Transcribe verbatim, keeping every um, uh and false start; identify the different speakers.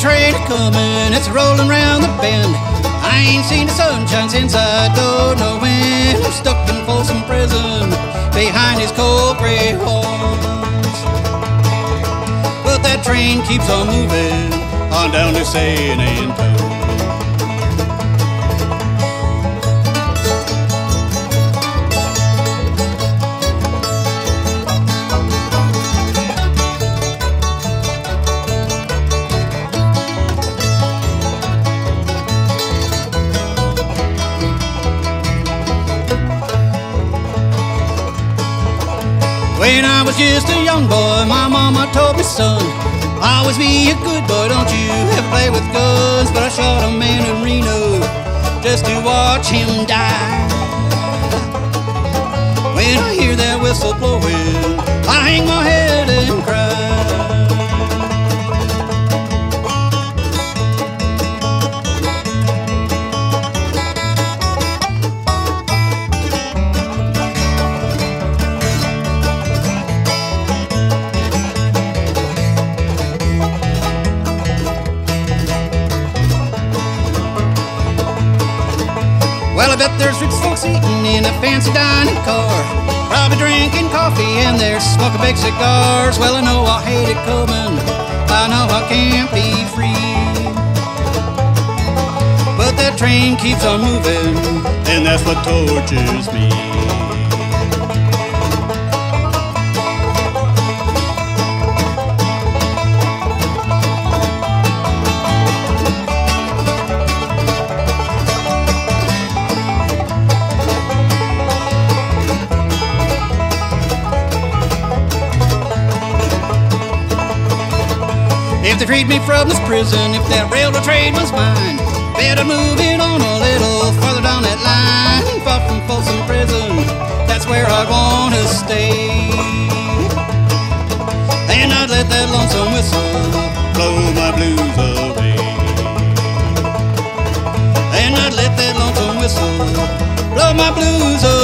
Speaker 1: train a-comin', it's rolling round the bend. I ain't seen the sunshine since I don't know when. I'm stuck in Folsom Prison behind his cold gray walls. But that train keeps on moving on down to San Antonio. When I was just a young boy, my mama told me, son, always be a good boy, don't you ever play with guns. But I shot a man in Reno just to watch him die. When I hear that whistle blowing, I hang my head and cry. Well, I bet there's rich folks eating in a fancy dining car, probably drinking coffee and they're smoking big cigars. Well, I know I hate it coming, I know I can't be free, but that train keeps on moving, and that's what tortures me. If they freed me from this prison, if that railroad train was mine, better move it on a little farther down that line. Far from Folsom Prison, that's where I'd want to stay. And I'd let that lonesome whistle blow my blues away. And I'd let that lonesome whistle blow my blues away.